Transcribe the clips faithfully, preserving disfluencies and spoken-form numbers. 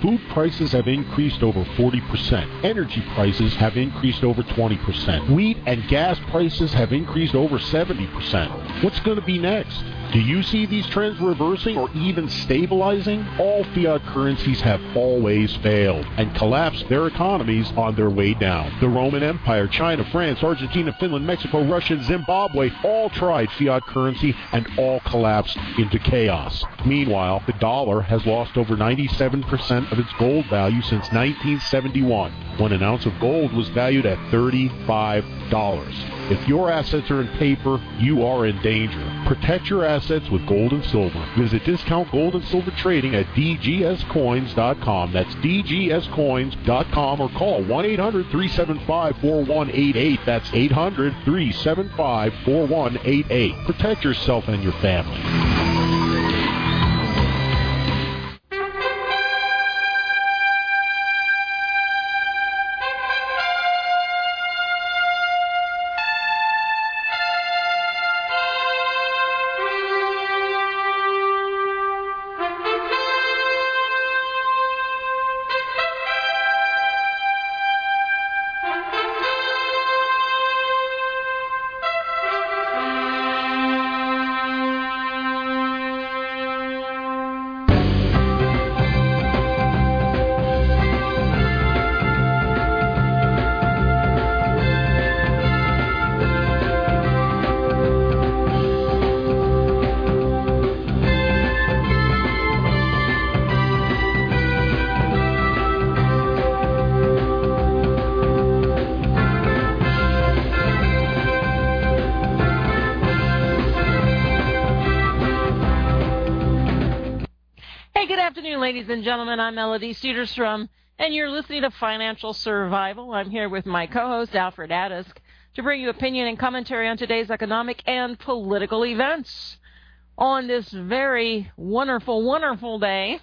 Food prices have increased over forty percent. Energy prices have increased over twenty percent. Wheat and gas prices have increased over seventy percent. What's going to be next? Do you see these trends reversing or even stabilizing? All fiat currencies have always failed and collapsed their economies on their way down. The Roman Empire, China, France, Argentina, Finland, Mexico, Russia, and Zimbabwe all tried fiat currency and all collapsed into chaos. Meanwhile, the dollar has lost over ninety-seven percent of its gold value since nineteen seventy-one, when an ounce of gold was valued at thirty-five dollars. If your assets are in paper, you are in danger. Protect your assets with gold and silver. Visit Discount Gold and Silver Trading at d g s coins dot com. That's d g s coins dot com, or call one eight hundred three seven five four one eight eight. That's eight hundred three seven five four one eight eight. Protect yourself and your family. Ladies and gentlemen, I'm Melody Cedarstrom, and you're listening to Financial Survival. I'm here with my co-host, Alfred Adisk, to bring you opinion and commentary on today's economic and political events on this very wonderful, wonderful day,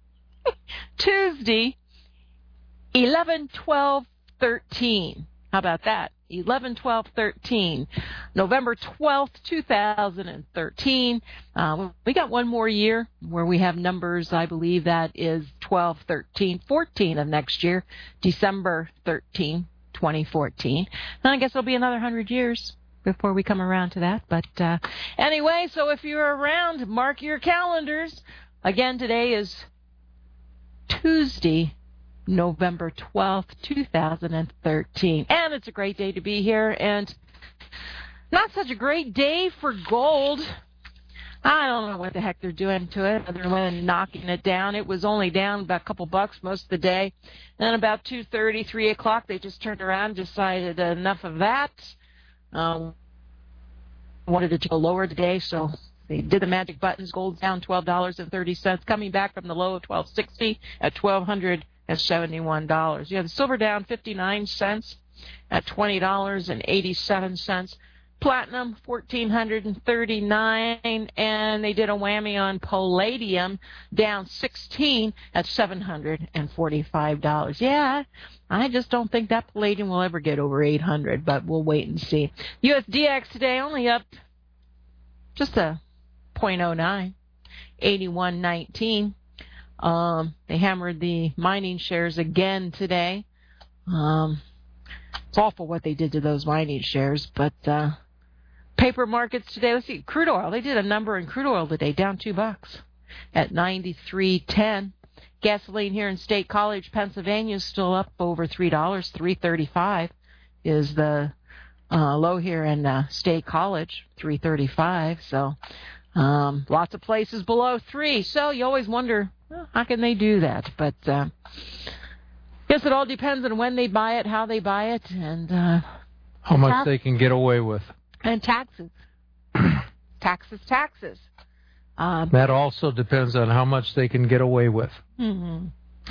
Tuesday, eleven twelve thirteen. How about that? eleven twelve thirteen, November twelfth, two thousand thirteen. Uh, we got one more year where we have numbers. I believe that is twelve, thirteen, fourteen of next year, December thirteenth, twenty fourteen. And I guess it'll be another one hundred years before we come around to that. But uh, anyway, so if you're around, mark your calendars. Again, today is Tuesday, November twelfth, two thousand thirteen. And it's a great day to be here, and not such a great day for gold. I don't know what the heck they're doing to it other than knocking it down. It was only down about a couple bucks most of the day. And then about two thirty, three o'clock, they just turned around and decided enough of that. Um, wanted it to go lower today, so they did the magic buttons. Gold's down twelve dollars and thirty cents, coming back from the low of twelve sixty at twelve seventy-one dollars. You have the silver down fifty-nine cents at twenty dollars and eighty-seven cents. Platinum fourteen thirty-nine, and they did a whammy on palladium, down sixteen at seven hundred forty-five dollars. Yeah, I just don't think that palladium will ever get over eight hundred, but we'll wait and see. U S D X today only up just a zero point zero nine, eighty-one nineteen. Um, they hammered the mining shares again today. Um, it's awful what they did to those mining shares, but uh, paper markets today. Let's see, crude oil. They did a number in crude oil today, down two bucks at ninety-three ten. Gasoline here in State College, Pennsylvania, is still up over three dollars. three thirty-five is the uh, low here in uh, State College, three thirty-five. So um, lots of places below three. So you always wonder, well, how can they do that? But uh, guess it all depends on when they buy it, how they buy it, and uh, how much tax- they can get away with. And taxes. taxes, taxes. Um, that also depends on how much they can get away with. Mm-hmm.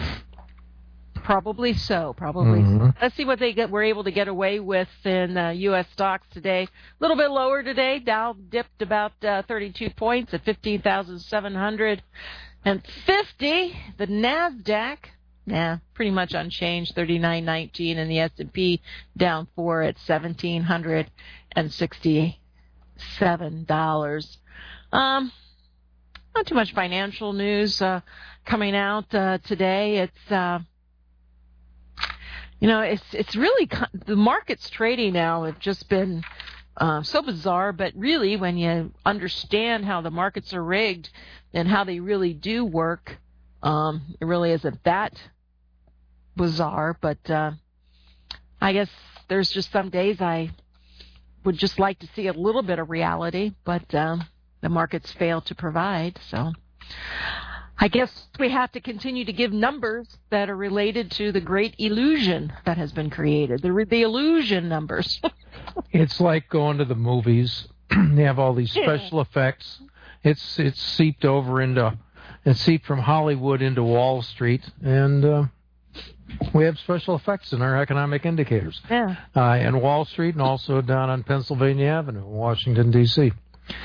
Probably so. Probably. Mm-hmm. So. Let's see what they get, were able to get away with in uh, U S stocks today. A little bit lower today. Dow dipped about uh, thirty-two points at fifteen thousand seven hundred fifty. The NASDAQ, yeah, pretty much unchanged, thirty-nine nineteen, and the S and P down four at one thousand seven hundred sixty-seven dollars. Um, not too much financial news uh, coming out uh, today. It's uh, you know, it's it's really the market's trading now have just been uh, so bizarre. But really, when you understand how the markets are rigged and how they really do work, um, it really isn't that bizarre. But uh, I guess there's just some days I would just like to see a little bit of reality, but um, the markets fail to provide. So I guess we have to continue to give numbers that are related to the great illusion that has been created, the, the illusion numbers. It's like going to the movies. They have all these special yeah. effects. It's it's seeped over into, it's seeped from Hollywood into Wall Street, and uh, we have special effects in our economic indicators. Yeah. Uh, in Wall Street and also down on Pennsylvania Avenue, Washington, D C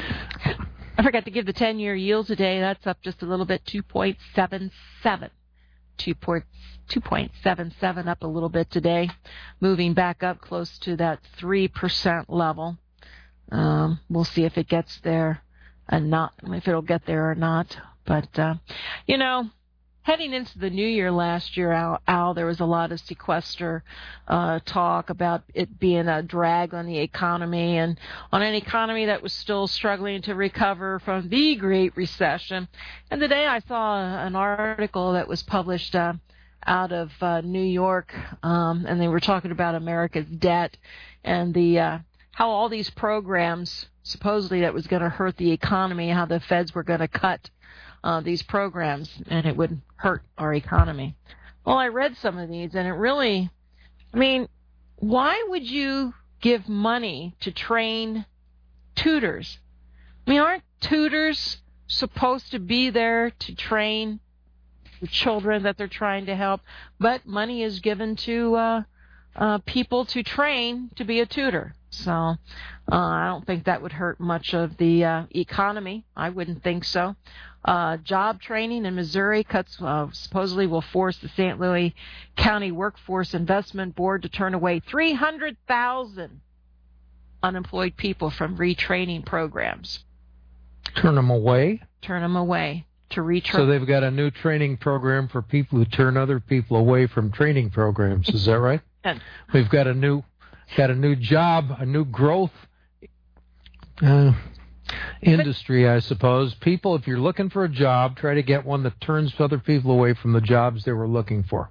I forgot to give the ten-year yield today. That's up just a little bit, two point seven seven. two point seven seven up a little bit today, moving back up close to that three percent level. Um, we'll see if it gets there and not, if it'll get there or not. But, uh, you know, heading into the new year last year, Al, Al there was a lot of sequester uh, talk about it being a drag on the economy and on an economy that was still struggling to recover from the Great Recession. And today I saw an article that was published uh, out of uh, New York, um, and they were talking about America's debt and the uh, how all these programs supposedly that was going to hurt the economy, how the feds were going to cut Uh, these programs, and it would hurt our economy. Well, I read some of these, and it really, I mean, why would you give money to train tutors? I mean, aren't tutors supposed to be there to train the children that they're trying to help? But money is given to uh, uh, people to train to be a tutor. So uh, I don't think that would hurt much of the uh, economy. I wouldn't think so. Uh, job training in Missouri cuts uh, supposedly will force the Saint Louis County Workforce Investment Board to turn away three hundred thousand unemployed people from retraining programs. Turn them away? Turn them away to retrain. So they've got a new training program for people who turn other people away from training programs. Is that right? And we've got a new, got a new job, a new growth Uh, industry, I suppose. People, if you're looking for a job, try to get one that turns other people away from the jobs they were looking for.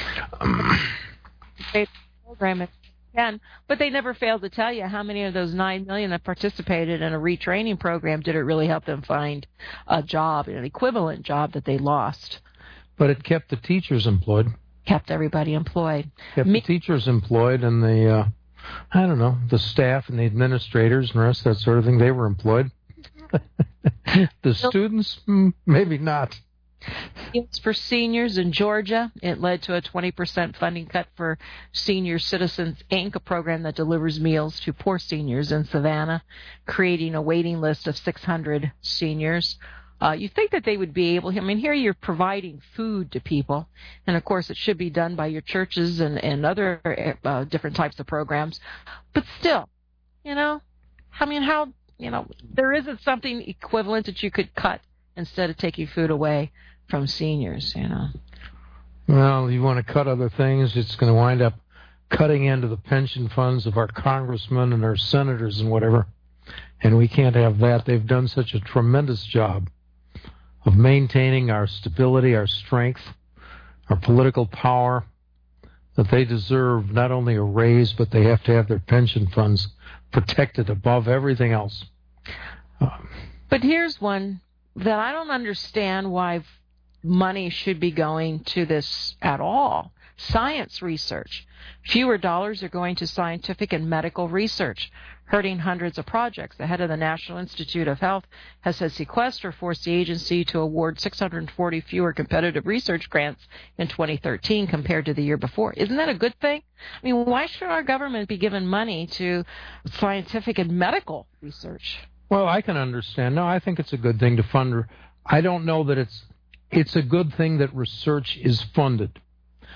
Program it can, but they never fail to tell you how many of those nine million that participated in a retraining program did it really help them find a job, an equivalent job that they lost. But it kept the teachers employed. Kept everybody employed. Kept Me- the teachers employed and the uh, I don't know, the staff and the administrators and the rest, that sort of thing, they were employed. The students, maybe not. It's for seniors in Georgia. It led to a twenty percent funding cut for Senior Citizens, Incorporated, a program that delivers meals to poor seniors in Savannah, creating a waiting list of six hundred seniors. Uh, you think that they would be able, I mean, here you're providing food to people, and of course it should be done by your churches and, and other uh, different types of programs, but still, you know, I mean, how, you know, there isn't something equivalent that you could cut instead of taking food away from seniors, you know. Well, you want to cut other things, it's going to wind up cutting into the pension funds of our congressmen and our senators and whatever, and we can't have that. They've done such a tremendous job of maintaining our stability, our strength, our political power, that they deserve not only a raise, but they have to have their pension funds protected above everything else. Um, but here's one that I don't understand why money should be going to this at all. Science research. Fewer dollars are going to scientific and medical research, hurting hundreds of projects. The head of the National Institute of Health has said sequester forced the agency to award six hundred forty fewer competitive research grants in twenty thirteen compared to the year before. Isn't that a good thing? I mean, why should our government be giving money to scientific and medical research? Well, I can understand. No, I think it's a good thing to fund. I don't know that it's it's a good thing that research is funded.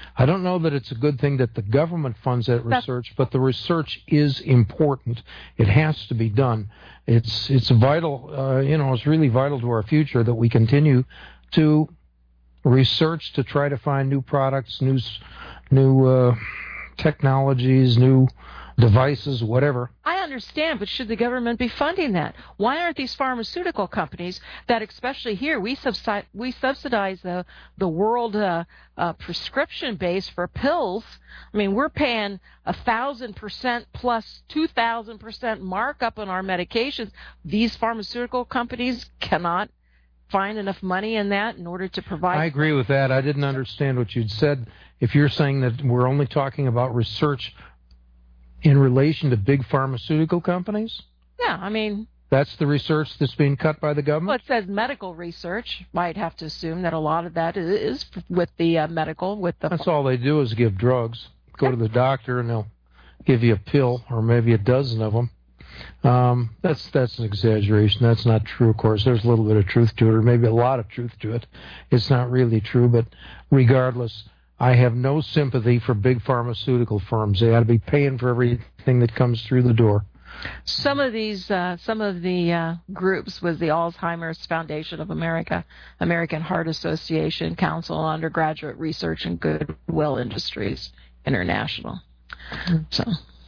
I don't know that it's a good thing that the government funds that research, but the research is important. It has to be done. It's it's vital, uh, you know, it's really vital to our future that we continue to research to try to find new products, new, new uh, technologies, new devices, whatever. I understand, but should the government be funding that? Why aren't these pharmaceutical companies that, especially here, we subsidize, we subsidize the the world uh, uh, prescription base for pills? I mean, we're paying a thousand percent plus two thousand percent markup on our medications. These pharmaceutical companies cannot find enough money in that in order to provide. I agree with that. I didn't understand what you'd said. If you're saying that we're only talking about research in relation to big pharmaceutical companies? Yeah, I mean... That's the research that's being cut by the government? Well, it says medical research. Might have to assume that a lot of that is with the uh, medical, with the... That's all they do is give drugs. Go to the doctor and they'll give you a pill, or maybe a dozen of them. Um, that's, that's an exaggeration. That's not true, of course. There's a little bit of truth to it, or maybe a lot of truth to it. It's not really true, but regardless... I have no sympathy for big pharmaceutical firms. They ought to be paying for everything that comes through the door. Some of these, uh, some of the uh, groups was the Alzheimer's Foundation of America, American Heart Association, Council on Undergraduate Research and Goodwill Industries International. So,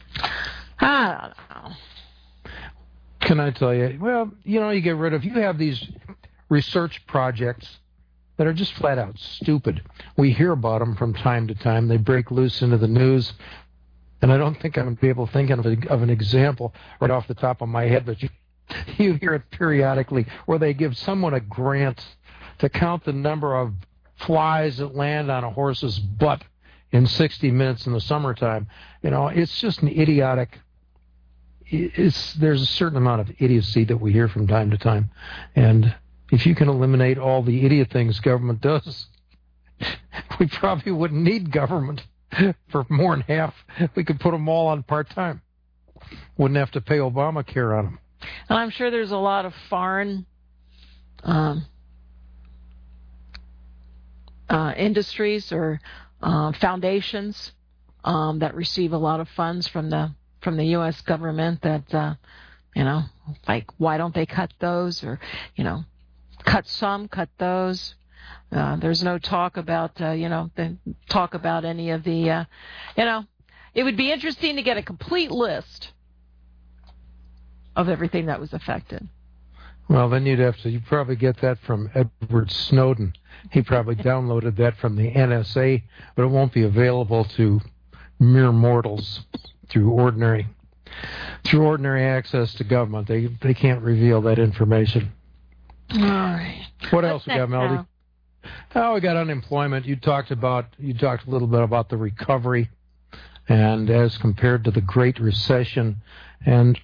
I don't know. Can I tell you? Well, you know, you get rid of, you have these research projects that are just flat out stupid. We hear about them from time to time. They break loose into the news, and I don't think I'm going to be able to think of, a, of an example right off the top of my head, but you, you hear it periodically where they give someone a grant to count the number of flies that land on a horse's butt in sixty minutes in the summertime. You know, it's just an idiotic... It's, there's a certain amount of idiocy that we hear from time to time, and... if you can eliminate all the idiot things government does, we probably wouldn't need government for more than half. We could put them all on part-time. Wouldn't have to pay Obamacare on them. And I'm sure there's a lot of foreign um, uh, industries or uh, foundations um, that receive a lot of funds from the from the U S government that, uh, you know, like, why don't they cut those, or, you know, cut some, cut those. Uh, there's no talk about, uh, you know, the, talk about any of the, uh, you know, it would be interesting to get a complete list of everything that was affected. Well, then you'd have to, you'd probably get that from Edward Snowden. He probably downloaded that from the N S A, but it won't be available to mere mortals through ordinary, through ordinary access to government. They, they can't reveal that information. All right. What else we got, Melody? Oh, we got unemployment. You talked about you talked a little bit about the recovery, and as compared to the Great Recession, and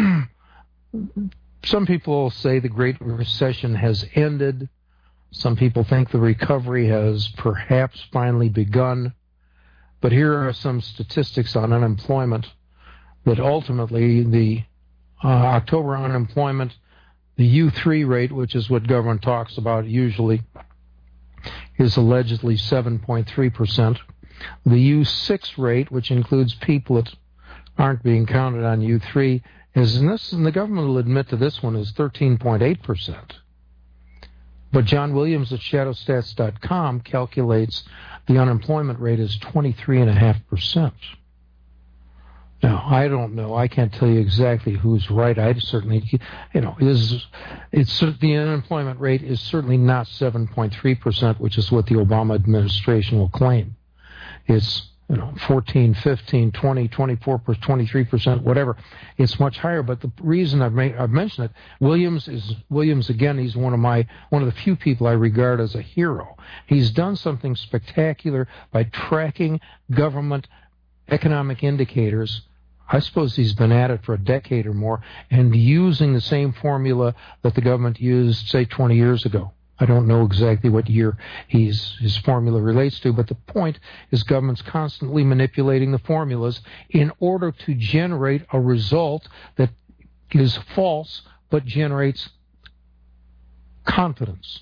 some people say the Great Recession has ended. Some people think the recovery has perhaps finally begun. But here are some statistics on unemployment that ultimately the uh, October unemployment. The U three rate, which is what government talks about usually, is allegedly seven point three percent. The U six rate, which includes people that aren't being counted on U three, is, and, this, and the government will admit to this one, is thirteen point eight percent. But John Williams at shadow stats dot com calculates the unemployment rate is twenty-three point five percent. Now, I don't know. I can't tell you exactly who's right. I certainly, you know, is it's the unemployment rate is certainly not seven point three percent, which is what the Obama administration will claim. It's, you know, fourteen, fifteen, twenty, twenty-four, twenty-three percent, whatever. It's much higher. But the reason I've, made, I've mentioned it, Williams is Williams again. He's one of my one of the few people I regard as a hero. He's done something spectacular by tracking government economic indicators. I suppose he's been at it for a decade or more, and using the same formula that the government used, say, twenty years ago. I don't know exactly what year he's, his formula relates to, but the point is government's constantly manipulating the formulas in order to generate a result that is false but generates confidence.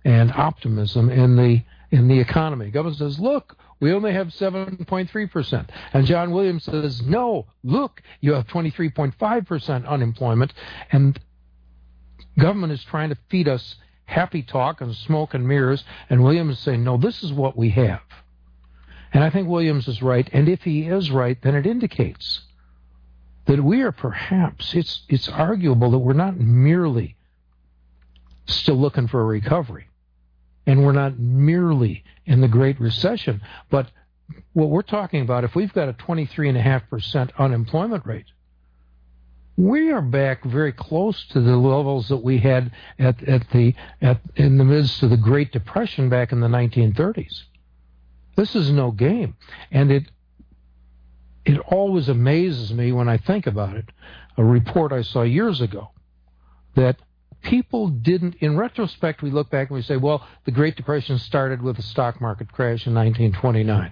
and optimism in the in the economy. The government says, look, we only have seven point three percent. And John Williams says, no, look, you have twenty-three point five percent unemployment. And government is trying to feed us happy talk and smoke and mirrors. And Williams is saying, no, this is what we have. And I think Williams is right. And if he is right, then it indicates that we are perhaps, it's it's arguable that we're not merely still looking for a recovery, and we're not merely in the Great Recession, but what we're talking about, if we've got a twenty-three point five percent unemployment rate, we are back very close to the levels that we had at, at the at in the midst of the Great Depression back in the nineteen thirties. This is no game, and it it always amazes me when I think about it. A report I saw years ago that people didn't, in retrospect, we look back and we say, well, the Great Depression started with the stock market crash in nineteen twenty-nine.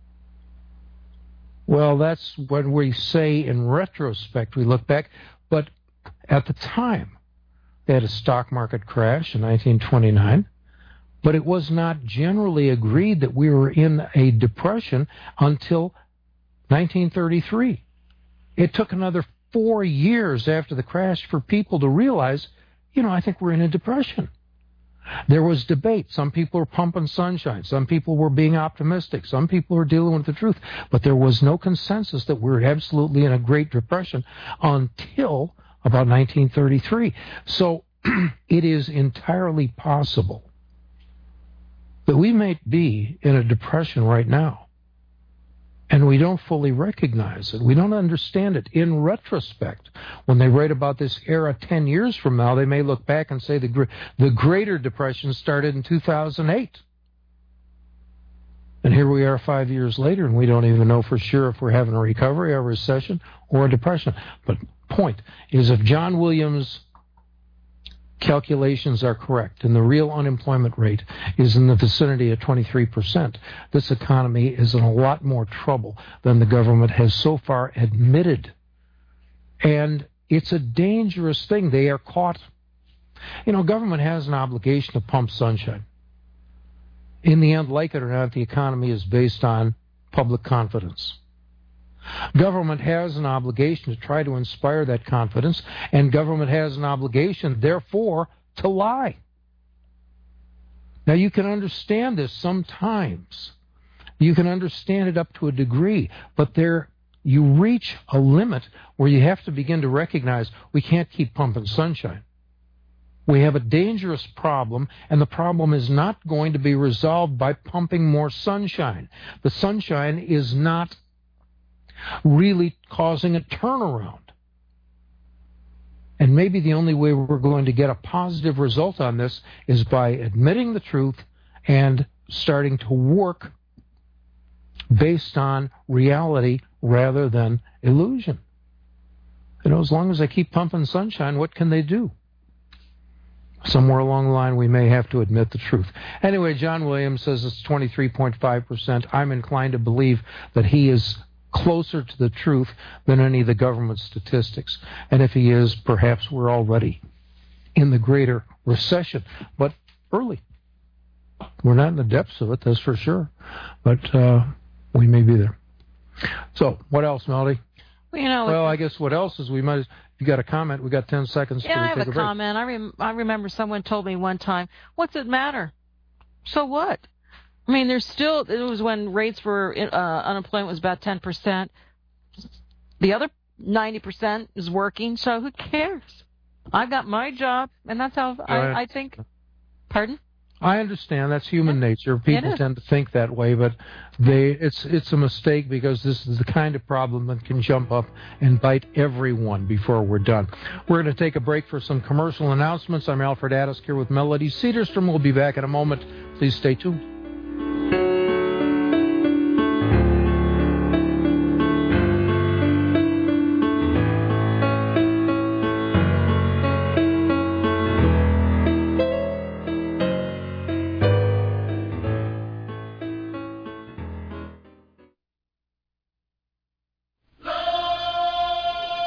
Well, that's when we say in retrospect, we look back, but at the time, they had a stock market crash in nineteen twenty-nine, but it was not generally agreed that we were in a depression until nineteen thirty-three. It took another four years after the crash for people to realize, you know, I think we're in a depression. There was debate. Some people were pumping sunshine. Some people were being optimistic. Some people were dealing with the truth. But there was no consensus that we were absolutely in a Great Depression until about nineteen thirty-three. So it is entirely possible that we may be in a depression right now, and we don't fully recognize it. We don't understand it. In retrospect, when they write about this era ten years from now, they may look back and say the, the Greater Depression started in two thousand eight. And here we are five years later, and we don't even know for sure if we're having a recovery, a recession, or a depression. But point is, if John Williams' calculations are correct and the real unemployment rate is in the vicinity of twenty-three percent, this economy is in a lot more trouble than the government has so far admitted. And it's a dangerous thing. They are caught. You know, government has an obligation to pump sunshine. In the end, like it or not, the economy is based on public confidence. Government has an obligation to try to inspire that confidence, and government has an obligation, therefore, to lie. Now, you can understand this sometimes. You can understand it up to a degree, but there you reach a limit where you have to begin to recognize we can't keep pumping sunshine. We have a dangerous problem, and the problem is not going to be resolved by pumping more sunshine. The sunshine is not really causing a turnaround. And maybe the only way we're going to get a positive result on this is by admitting the truth and starting to work based on reality rather than illusion. You know, as long as they keep pumping sunshine, what can they do? Somewhere along the line, we may have to admit the truth. Anyway, John Williams says it's twenty-three point five percent. I'm inclined to believe that he is closer to the truth than any of the government statistics. And if he is, perhaps we're already in the Greater Recession, but early. We're not in the depths of it, that's for sure, but uh, we may be there. So, what else, Melody? Well, you know, well I guess what else is we might. You got a comment? We got ten seconds. Yeah, to I have take a, a break. comment. I rem- I remember someone told me one time, "What's it matter? So what?" I mean, there's still, it was when rates were, uh, unemployment was about ten percent. The other ninety percent is working, so who cares? I've got my job, and that's how I, I think. Pardon? I understand. That's human yeah. nature. People tend to think that way, but they it's it's a mistake because this is the kind of problem that can jump up and bite everyone before we're done. We're going to take a break for some commercial announcements. I'm Alfred Addis here with Melody Cedarstrom. We'll be back in a moment. Please stay tuned.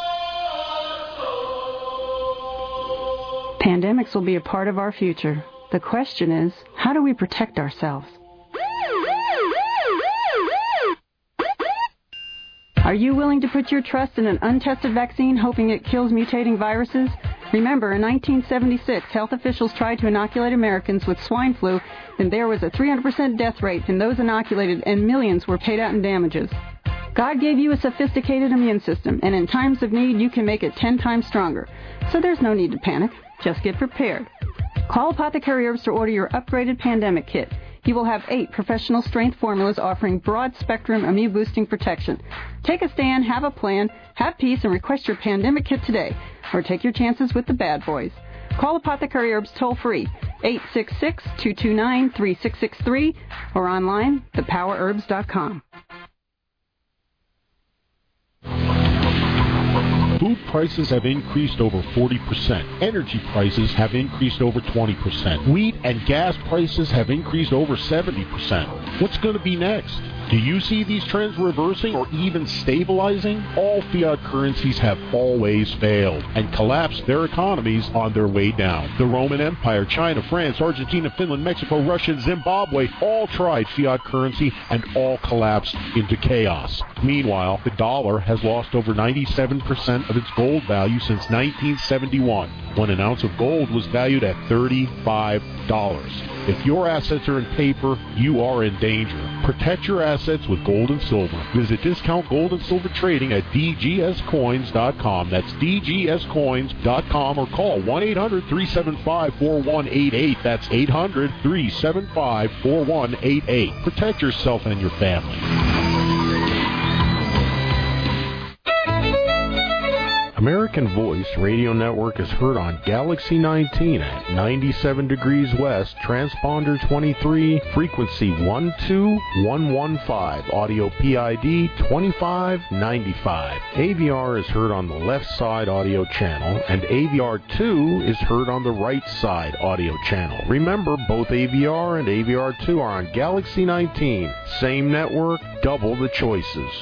Pandemics will be a part of our future. The question is, how do we protect ourselves? Are you willing to put your trust in an untested vaccine hoping it kills mutating viruses? Remember, in nineteen seventy-six, health officials tried to inoculate Americans with swine flu, and there was a three hundred percent death rate in those inoculated, and millions were paid out in damages. God gave you a sophisticated immune system, and in times of need, you can make it ten times stronger. So there's no need to panic. Just get prepared. Call Apothecary Herbs to order your upgraded pandemic kit. You will have eight professional strength formulas offering broad-spectrum immune-boosting protection. Take a stand, have a plan, have peace, and request your pandemic kit today. Or take your chances with the bad boys. Call Apothecary Herbs toll-free, eight six six, two two nine, three six six three, or online, the power herbs dot com. Food prices have increased over forty percent. Energy prices have increased over twenty percent. Wheat and gas prices have increased over seventy percent. What's going to be next? Do you see these trends reversing or even stabilizing? All fiat currencies have always failed and collapsed their economies on their way down. The Roman Empire, China, France, Argentina, Finland, Mexico, Russia, and Zimbabwe all tried fiat currency and all collapsed into chaos. Meanwhile, the dollar has lost over ninety-seven percent of its gold value since nineteen seventy-one, when an ounce of gold was valued at thirty-five dollars. If your assets are in paper, you are in danger. Protect your assets with gold and silver. Visit Discount Gold and Silver Trading at d g s coins dot com. That's d g s coins dot com, or call one eight hundred, three seven five, four one eight eight. That's eight hundred, three seven five, four one eight eight. Protect yourself and your family. American Voice Radio Network is heard on Galaxy nineteen at ninety-seven degrees west, transponder twenty-three, frequency one two one one five, audio P I D twenty-five ninety-five. A V R is heard on the left side audio channel, and A V R two is heard on the right side audio channel. Remember, both A V R and A V R two are on Galaxy nineteen. Same network, double the choices.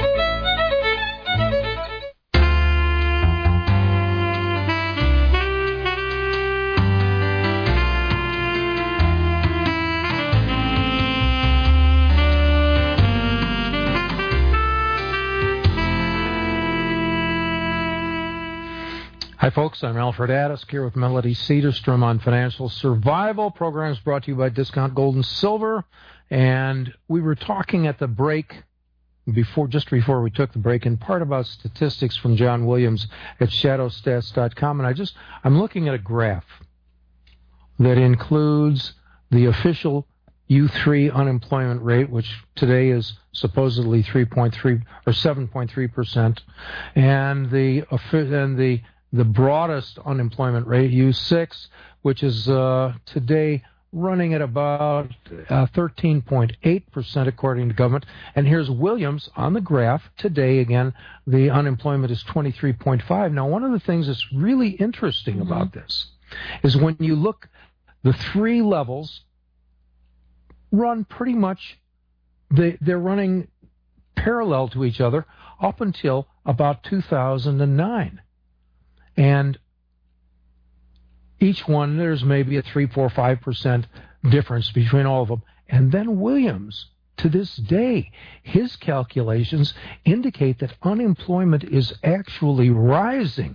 Hi, folks. I'm Alfred Addis here with Melody Cedarstrom on Financial Survival. Programs brought to you by Discount Gold and Silver. And we were talking at the break, before, just before we took the break, in part about statistics from John Williams at shadow stats dot com. And I just, I'm looking at a graph that includes the official U three unemployment rate, which today is supposedly three point three or seven point three percent, and the and the the broadest unemployment rate, U six, which is uh, today running at about uh, thirteen point eight percent according to government. And here's Williams on the graph. Today, again, the unemployment is twenty-three point five. Now, one of the things that's really interesting mm-hmm. about this is when you look, the three levels run pretty much, they, they're running parallel to each other up until about two thousand nine. And each one, there's maybe a three, four, five percent difference between all of them. And then Williams, to this day, his calculations indicate that unemployment is actually rising,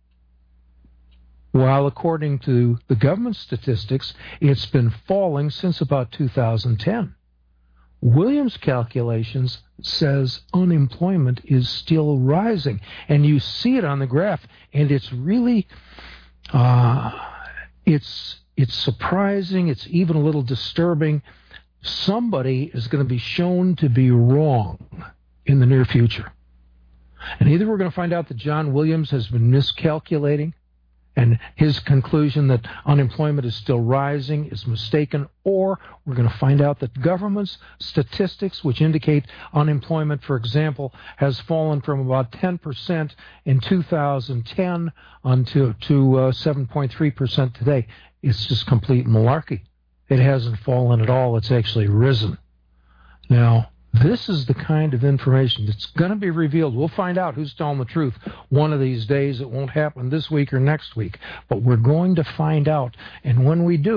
while according to the government statistics, it's been falling since about two thousand ten. Williams' calculations says unemployment is still rising, and you see it on the graph, and it's really, uh, it's it's surprising. It's even a little disturbing. Somebody is going to be shown to be wrong in the near future, and either we're going to find out that John Williams has been miscalculating, and his conclusion that unemployment is still rising is mistaken, or we're going to find out that government's statistics, which indicate unemployment, for example, has fallen from about ten percent in two thousand ten onto to uh, seven point three percent today. It's just complete malarkey. It hasn't fallen at all. It's actually risen. Now, this is the kind of information that's going to be revealed. We'll find out who's telling the truth one of these days. It won't happen this week or next week, but we're going to find out. And when we do,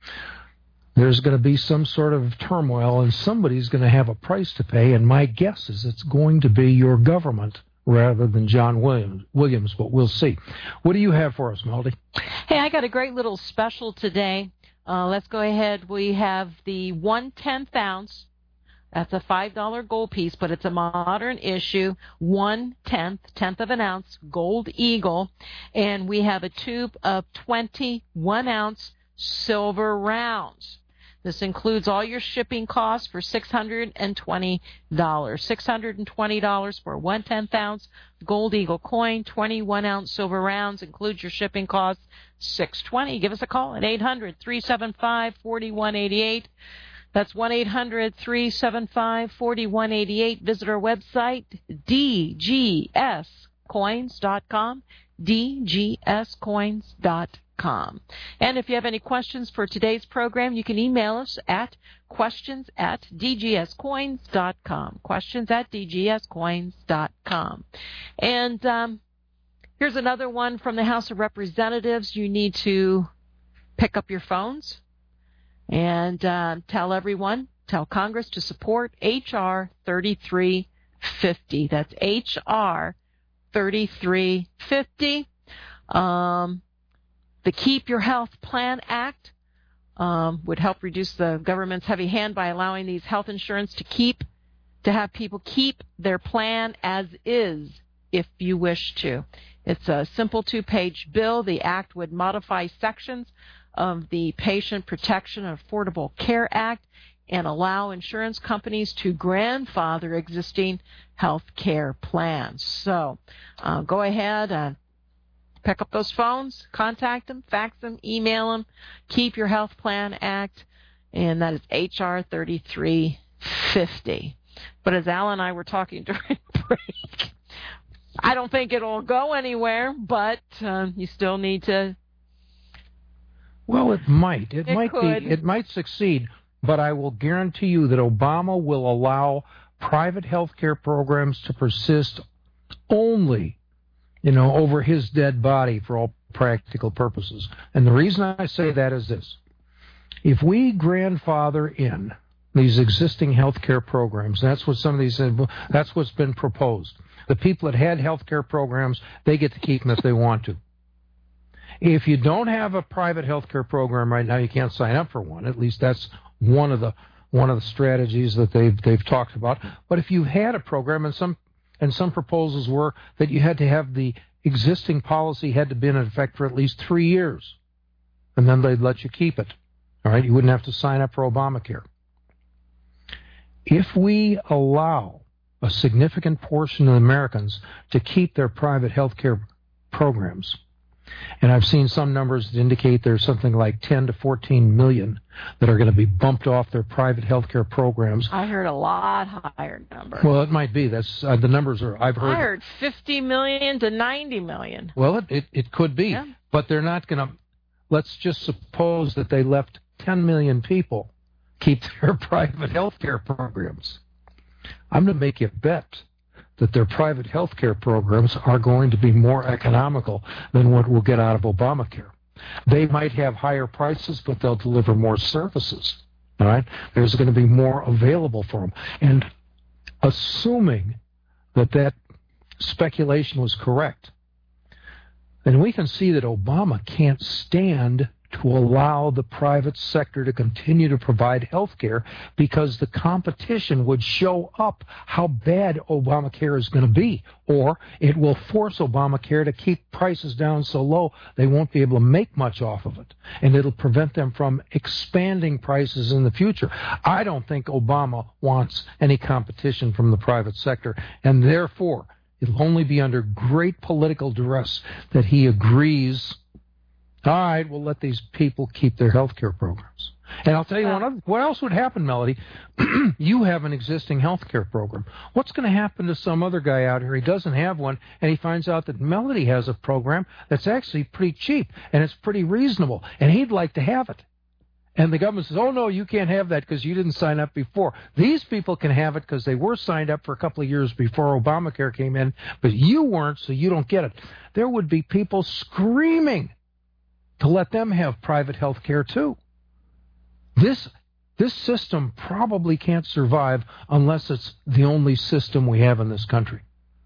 there's going to be some sort of turmoil, and somebody's going to have a price to pay, and my guess is it's going to be your government rather than John Williams, Williams, but we'll see. What do you have for us, Melody? Hey, I got a great little special today. Uh, let's go ahead. We have the one tenth ounce. That's a five dollar gold piece, but it's a modern issue, one tenth, tenth of an ounce, Gold Eagle. And we have a tube of twenty-one ounce silver rounds. This includes all your shipping costs for six hundred twenty dollars. six hundred twenty dollars for a one tenth ounce Gold Eagle coin, twenty-one ounce silver rounds, includes your shipping costs, six hundred twenty dollars. Give us a call at eight hundred, three seven five, four one eight eight. That's one eight hundred, three seven five, four one eight eight. Visit our website, d g s coins dot com, d g s coins dot com. And if you have any questions for today's program, you can email us at questions at d g s coins dot com, questions at d g s coins dot com. And um, here's another one from the House of Representatives. You need to pick up your phones and uh, tell everyone, tell Congress to support H R thirty-three fifty. That's H R thirty-three fifty. Um, the Keep Your Health Plan Act um, would help reduce the government's heavy hand by allowing these health insurance to keep, to have people keep their plan as is if you wish to. It's a simple two-page bill. The act would modify sections of the Patient Protection and Affordable Care Act and allow insurance companies to grandfather existing health care plans. So uh, go ahead and pick up those phones, contact them, fax them, email them. Keep Your Health Plan Act, and that is H R thirty-three fifty. But as Al and I were talking during break, I don't think it'll go anywhere, but uh, you still need to. Well, it might. It, it might could. be. It might succeed, but I will guarantee you that Obama will allow private health care programs to persist only, you know, over his dead body for all practical purposes. And the reason I say that is this. If we grandfather in these existing health care programs, that's what some of these, that's what's been proposed. The people that had health care programs, they get to keep them if they want to. If you don't have a private health care program right now, you can't sign up for one. At least that's one of the one of the strategies that they've they've talked about. But if you had a program, and some and some proposals were that you had to have the existing policy had to be in effect for at least three years, and then they'd let you keep it. All right, you wouldn't have to sign up for Obamacare. If we allow a significant portion of Americans to keep their private health care programs, and I've seen some numbers that indicate there's something like ten to fourteen million that are going to be bumped off their private health care programs. I heard a lot higher number. Well, it might be. That's uh, the numbers are. I've heard. I heard fifty million to ninety million. Well, it it, it could be, yeah. But they're not going to. Let's just suppose that they left ten million people keep their private health care programs. I'm going to make you bet that their private health care programs are going to be more economical than what we'll get out of Obamacare. They might have higher prices, but they'll deliver more services. All right? There's going to be more available for them. And assuming that that speculation was correct, then we can see that Obama can't stand to allow the private sector to continue to provide health care because the competition would show up how bad Obamacare is going to be, or it will force Obamacare to keep prices down so low they won't be able to make much off of it, and it'll prevent them from expanding prices in the future. I don't think Obama wants any competition from the private sector, and therefore it'll only be under great political duress that he agrees, all right, we'll let these people keep their health care programs. And I'll tell you, uh, one, what else would happen, Melody? You have an existing health care program. What's going to happen to some other guy out here? He doesn't have one, and he finds out that Melody has a program that's actually pretty cheap, and it's pretty reasonable, and he'd like to have it. And the government says, oh, no, you can't have that because you didn't sign up before. These people can have it because they were signed up for a couple of years before Obamacare came in, but you weren't, so you don't get it. There would be people screaming to let them have private health care, too. This this system probably can't survive unless it's the only system we have in this country.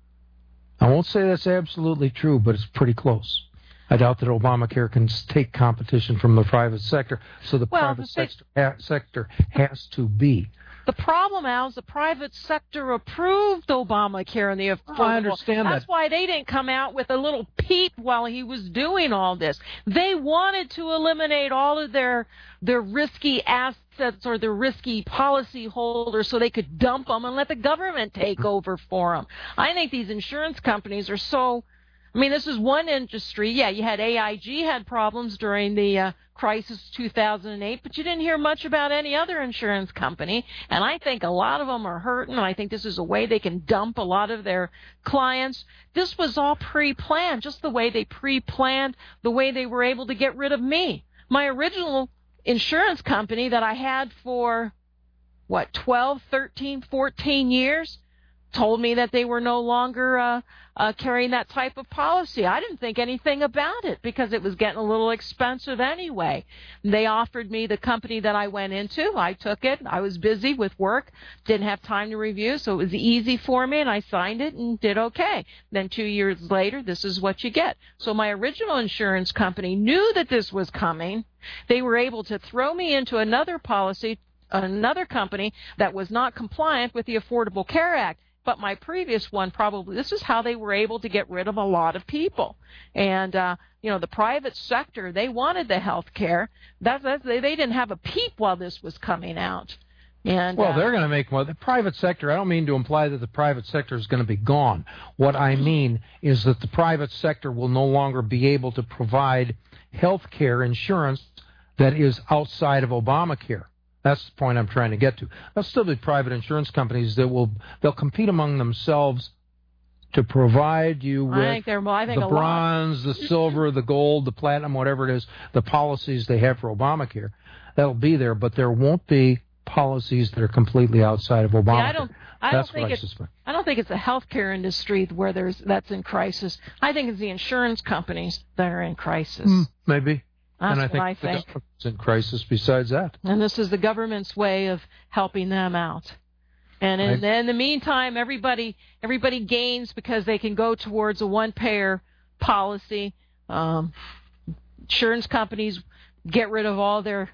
I won't say that's absolutely true, but it's pretty close. I doubt that Obamacare can take competition from the private sector, so the well, private the sector, ha- sector has to be. The problem, Al, is the private sector approved Obamacare and the affordable. Oh, I understand That's that. why they didn't come out with a little peep while he was doing all this. They wanted to eliminate all of their their risky assets or their risky policy holders so they could dump them and let the government take over for them. I think these insurance companies are so... I mean, this is one industry. Yeah, you had A I G had problems during the uh, crisis two thousand eight, but you didn't hear much about any other insurance company. And I think a lot of them are hurting, and I think this is a way they can dump a lot of their clients. This was all pre-planned, just the way they pre-planned, the way they were able to get rid of me. My original insurance company that I had for, what, twelve, thirteen, fourteen years, told me that they were no longer uh, uh, carrying that type of policy. I didn't think anything about it because it was getting a little expensive anyway. They offered me the company that I went into. I took it. I was busy with work, didn't have time to review, so it was easy for me, and I signed it and did okay. Then two years later, this is what you get. So my original insurance company knew that this was coming. They were able to throw me into another policy, another company that was not compliant with the Affordable Care Act. But my previous one probably, this is how they were able to get rid of a lot of people. And, uh, you know, the private sector, they wanted the health care. That's, that's, they, they didn't have a peep while this was coming out. And Well, uh, they're going to make more. The private sector, I don't mean to imply that the private sector is going to be gone. What I mean is that the private sector will no longer be able to provide health care insurance that is outside of Obamacare. That's the point I'm trying to get to. There'll still be private insurance companies that will they'll compete among themselves to provide you with I think they're, I think the a bronze, lot. the silver, the gold, the platinum, whatever it is, the policies they have for Obamacare. That'll be there, but there won't be policies that are completely outside of Obamacare. Yeah, I don't, I That's don't think what I it's, suspect. I don't think it's the healthcare industry where there's that's in crisis. I think it's the insurance companies that are in crisis. Hmm, maybe. That's and I what think I the think. government's in crisis besides that. And this is the government's way of helping them out. And in, I, in the meantime, everybody everybody gains because they can go towards a one-payer policy. Um, insurance companies get rid of all their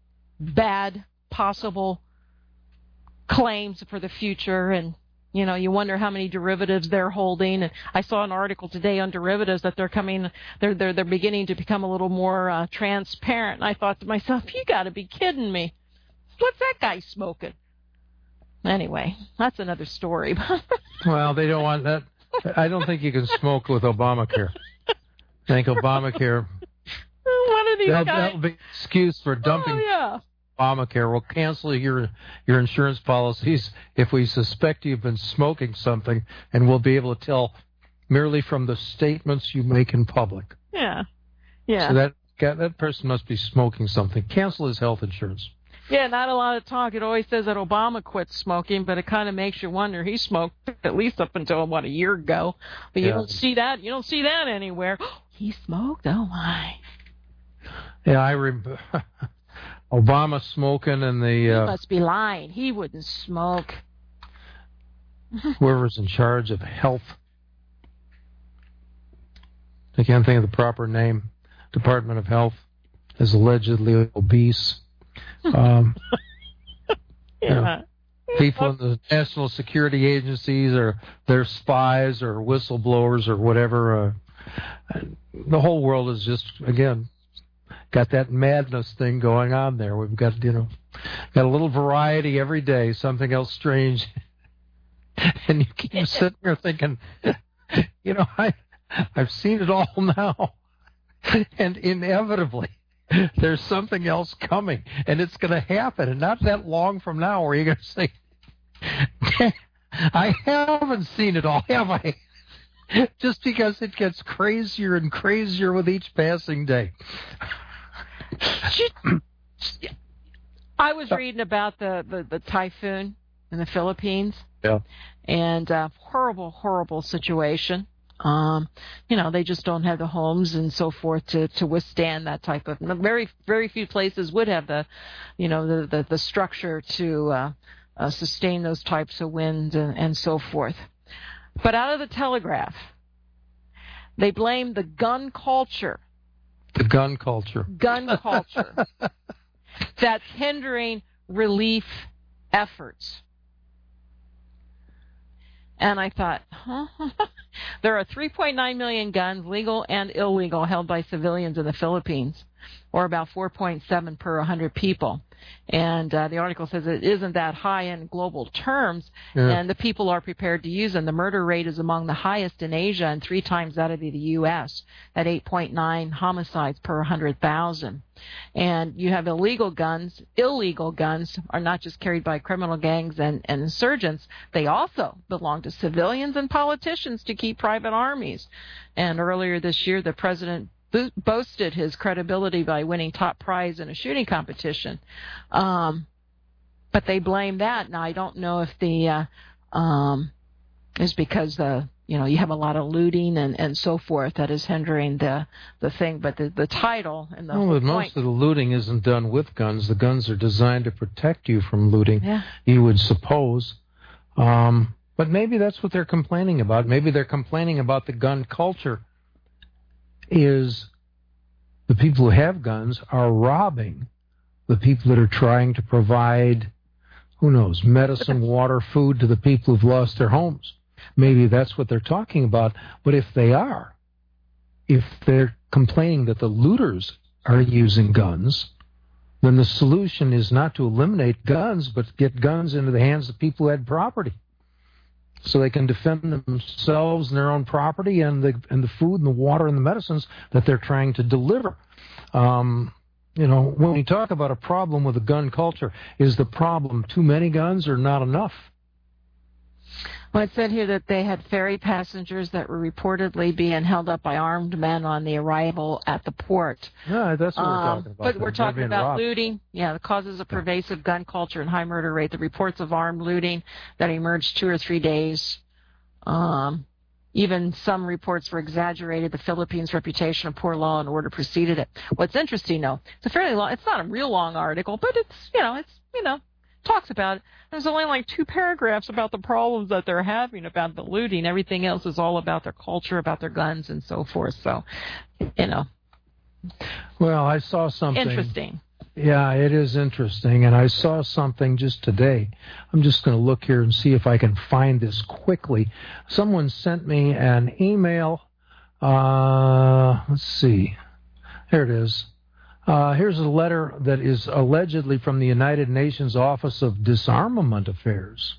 bad possible claims for the future, and you know, you wonder how many derivatives they're holding. And I saw an article today on derivatives that they're coming, they're they're they're beginning to become a little more uh, transparent. And I thought to myself, you got to be kidding me! What's that guy smoking? Anyway, that's another story. well, they don't want that. I don't think you can smoke with Obamacare. I think Obamacare. One of these That'll, guys. that'll be an excuse for dumping. Oh, yeah. Obamacare. We'll cancel your your insurance policies if we suspect you've been smoking something, and we'll be able to tell merely from the statements you make in public. Yeah, yeah. So that that person must be smoking something. Cancel his health insurance. Yeah, not a lot of talk. It always says that Obama quit smoking, but it kind of makes you wonder. He smoked at least up until, what, a year ago. But you Yeah. don't see that. You don't see that anywhere. He smoked? Oh, my. Yeah, I remember Obama smoking and the He uh, must be lying. He wouldn't smoke. whoever's in charge of health. I can't think of the proper name. Department of Health is allegedly obese. Um, Yeah. you know, people in the national security agencies or they're spies or whistleblowers or whatever. Uh, the whole world is just, again, got that madness thing going on there. We've got, you know, got a little variety every day, something else strange. And you keep sitting there thinking, you know, I, I've seen it all now. And inevitably, there's something else coming, and it's going to happen, and not that long from now where you're going to say, I haven't seen it all, have I? Just because it gets crazier and crazier with each passing day. I was reading about the, the, the typhoon in the Philippines. Yeah. And uh, horrible, horrible situation. Um, you know, they just don't have the homes and so forth to, to withstand that type of. Very very few places would have the, you know, the the, the structure to uh, uh, sustain those types of winds and, and so forth. But out of the Telegraph, they blame the gun culture. The gun culture. Gun culture that's hindering relief efforts. And I thought, huh? There are three point nine million guns, legal and illegal, held by civilians in the Philippines, or about four point seven per one hundred people. And uh, the article says it isn't that high in global terms, yeah. And the people are prepared to use them. The murder rate is among the highest in Asia and three times that of the U S at eight point nine homicides per one hundred thousand. And you have illegal guns. Illegal guns are not just carried by criminal gangs and, and insurgents. They also belong to civilians and politicians to keep private armies. And earlier this year, the president bo- boasted his credibility by winning top prize in a shooting competition. Um, but they blame that. Now, I don't know if the uh, um, is because the you know you have a lot of looting and, and so forth that is hindering the the thing. But the, the title and the well, whole but most point, of the looting isn't done with guns. The guns are designed to protect you from looting. Yeah. You would suppose. Um, but maybe that's what they're complaining about. Maybe they're complaining about the gun culture. Is the people who have guns are robbing the people that are trying to provide, who knows, medicine, water, food to the people who've lost their homes. Maybe that's what they're talking about. But if they are, if they're complaining that the looters are using guns, then the solution is not to eliminate guns, but get guns into the hands of people who had property, so they can defend themselves and their own property and the and the food and the water and the medicines that they're trying to deliver. Um, you know, when we talk about a problem with the gun culture, is the problem too many guns or not enough? Well, it said here that they had ferry passengers that were reportedly being held up by armed men on the arrival at the port. Yeah, that's what um, we're talking about. But we're They're talking about robbed. looting. Yeah, the causes of pervasive gun culture and high murder rate. The reports of armed looting that emerged two or three days. Um, even some reports were exaggerated. The Philippines' reputation of poor law and order preceded it. What's interesting, though, it's a fairly long. It's not a real long article, but it's you know, it's you know. talks about it. There's only like two paragraphs about the problems that they're having about the looting. Everything else is all about their culture, about their guns, and so forth. So, you know. Well, I saw something. Interesting. Yeah, it is interesting. And I saw something just today. I'm just going to look here and see if I can find this quickly. Someone sent me an email. Uh, let's see. There it is. Uh, here's a letter that is allegedly from the United Nations Office of Disarmament Affairs,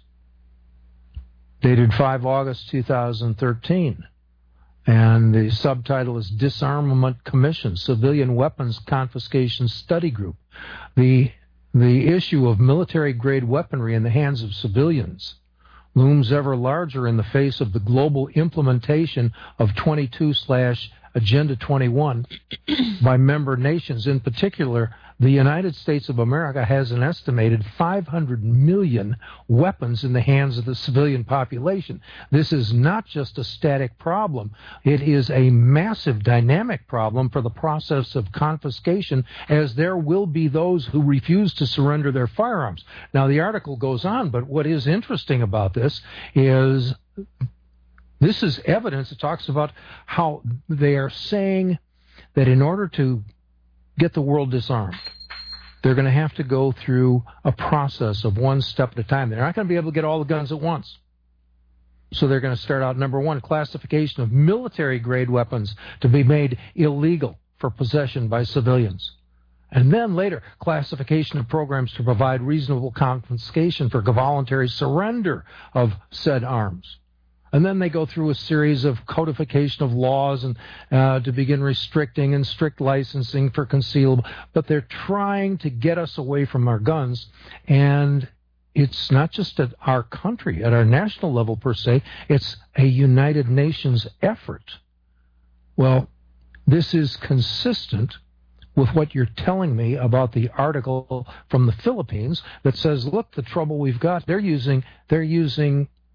dated five August two thousand thirteen. And the subtitle is Disarmament Commission, Civilian Weapons Confiscation Study Group. The, the issue of military-grade weaponry in the hands of civilians looms ever larger in the face of the global implementation of twenty-two slash Agenda twenty-one by member nations. In particular, the United States of America has an estimated five hundred million weapons in the hands of the civilian population. This is not just a static problem. It is a massive dynamic problem for the process of confiscation, as there will be those who refuse to surrender their firearms. Now, the article goes on, but what is interesting about this is this is evidence. It talks about how they are saying that in order to get the world disarmed, they're going to have to go through a process of one step at a time. They're not going to be able to get all the guns at once. So they're going to start out, number one, classification of military-grade weapons to be made illegal for possession by civilians. And then later, classification of programs to provide reasonable confiscation for voluntary surrender of said arms. And then they go through a series of codification of laws and uh, to begin restricting and strict licensing for concealable. But they're trying to get us away from our guns. And it's not just at our country, at our national level per se. It's a United Nations effort. Well, this is consistent with what you're telling me about the article from the Philippines that says, look, the trouble we've got, they're using, they're using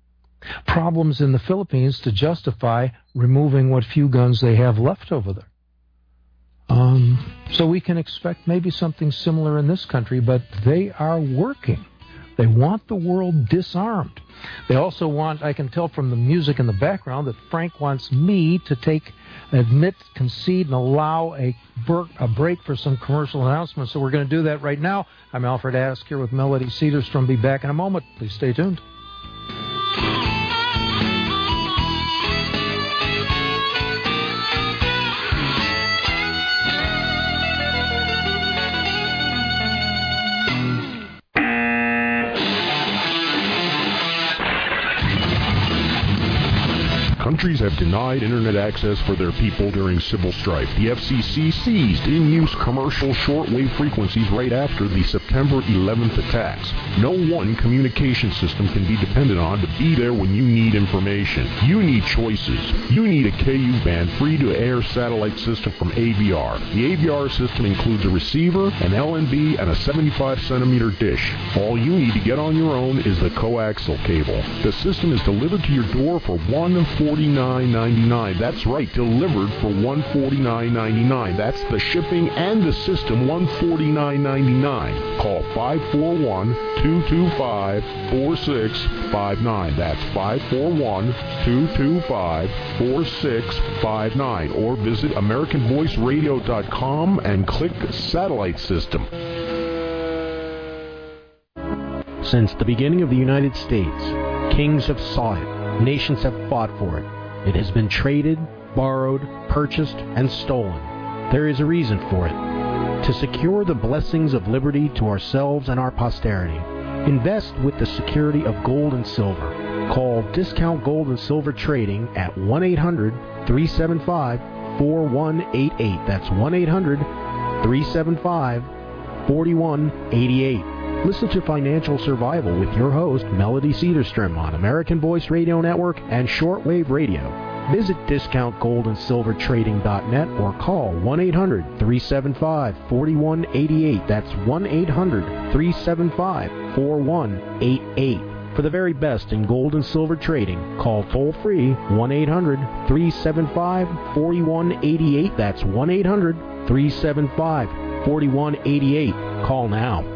problems in the Philippines to justify removing what few guns they have left over there. Um, so we can expect maybe something similar in this country, but they are working. They want the world disarmed. They also want, I can tell from the music in the background, that Frank wants me to take, admit, concede, and allow a, ber- a break for some commercial announcements. So we're going to do that right now. I'm Alfred Ask here with Melody Cedarstrom. Be back in a moment. Please stay tuned. Countries have denied internet access for their people during civil strife. The F C C seized in-use commercial shortwave frequencies right after the September eleventh attacks. No one communication system can be depended on to be there when you need information. You need choices. You need a K U band free-to-air satellite system from A V R. The A V R system includes a receiver, an L N B, and a seventy-five centimeter dish. All you need to get on your own is the coaxial cable. The system is delivered to your door for one hundred forty-nine ninety-nine. That's right, delivered for one hundred forty-nine ninety-nine. That's the shipping and the system, one hundred forty-nine ninety-nine. Call five four one, two two five, four six five nine. That's five four one, two two five, four six five nine. Or visit American Voice Radio dot com and click Satellite System. Since the beginning of the United States, kings have sought it. Nations have fought for it. It has been traded, borrowed, purchased, and stolen. There is a reason for it. To secure the blessings of liberty to ourselves and our posterity, invest with the security of gold and silver. Call Discount Gold and Silver Trading at one eight hundred, three seven five, four one eight eight. That's one eight hundred, three seven five, four one eight eight. Listen to Financial Survival with your host, Melody Cedarstrom, on American Voice Radio Network and Shortwave Radio. Visit discount gold and silver trading dot net or call one eight hundred, three seven five, four one eight eight. That's one eight hundred, three seven five, four one eight eight. For the very best in gold and silver trading, call toll-free one eight hundred, three seven five, four one eight eight. That's one eight hundred, three seven five, four one eight eight. Call now.